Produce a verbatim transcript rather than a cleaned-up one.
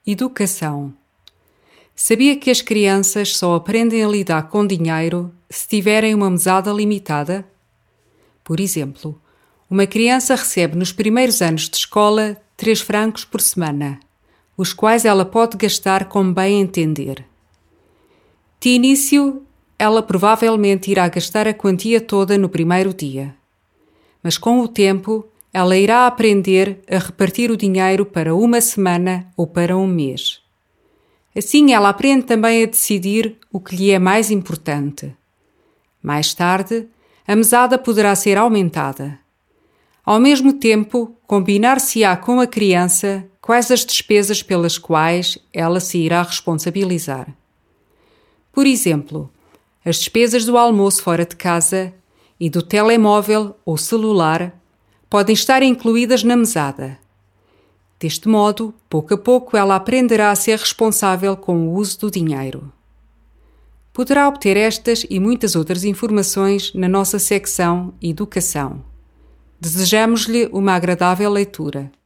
Educação. Sabia que as crianças só aprendem a lidar com dinheiro se tiverem uma mesada limitada? Por exemplo, uma criança recebe nos primeiros anos de escola três francos por semana, os quais ela pode gastar como bem entender. De início, ela provavelmente irá gastar a quantia toda no primeiro dia. Mas com o tempo, ela irá aprender a repartir o dinheiro para uma semana ou para um mês. Assim, ela aprende também a decidir o que lhe é mais importante. Mais tarde, a mesada poderá ser aumentada. Ao mesmo tempo, combinar-se-á com a criança quais as despesas pelas quais ela se irá responsabilizar. Por exemplo, as despesas do almoço fora de casa e do telemóvel ou celular podem estar incluídas na mesada. Deste modo, pouco a pouco ela aprenderá a ser responsável com o uso do dinheiro. Poderá obter estas e muitas outras informações na nossa secção Educação. Desejamos-lhe uma agradável leitura.